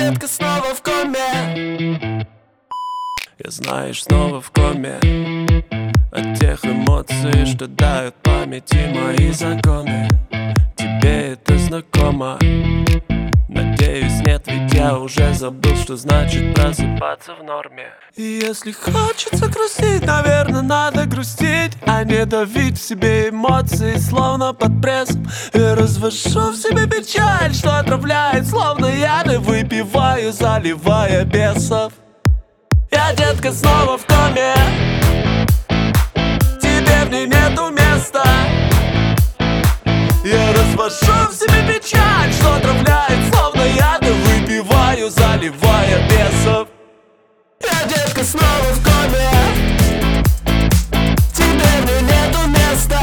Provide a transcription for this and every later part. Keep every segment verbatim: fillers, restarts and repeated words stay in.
детка, снова в коме. Я, знаешь, снова в коме от тех эмоций, что дают памяти мои законы. Тебе это знакомо? Надеюсь, нет, ведь я уже забыл, что значит просыпаться в норме. И если хочется грустить, наверное, надо грустить, а не давить в себе эмоции, словно под прессом. Я развожу в себе печаль, что отравляет, словно яд, и выпиваю, заливая бесов. Я, детка, снова в коме, тебе в ней нету места. Я развожу в себе печаль, что отравляет, словно яд, и выпиваю, заливая бесов. Я, детка, снова в коме, тебе в ней нету места.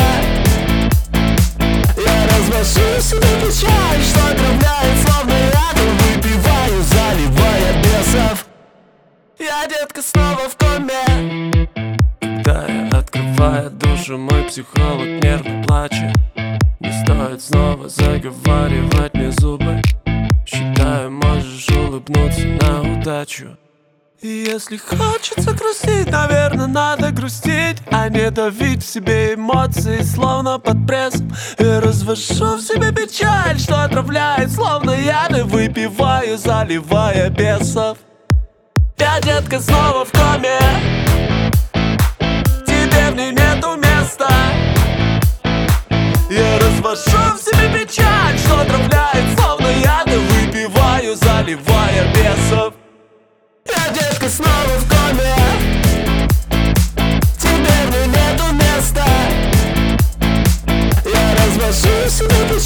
Я развожу в себе печаль, что отравляет, словно яд, и выпиваю, заливая бесов. Я, детка, снова в коме. Когда я открываю душу, мой психолог нервно плачет. Не стоит снова заговаривать мне зубы. Считаю, можешь улыбнуться на удачу. И если хочется грустить, наверное, надо грустить, а не давить в себе эмоции, словно под прессом. Я развожу в себе печаль, что отравляет, словно яд, и выпиваю, заливая бесов. Я, детка, снова в коме, тебе в ней нету места. Я развожу в себе печаль, что отравляет, словно яд, и выпиваю, заливая бесов. Я, детка, снова в коме, тебе в ней нету места. Я развожу в себе печаль,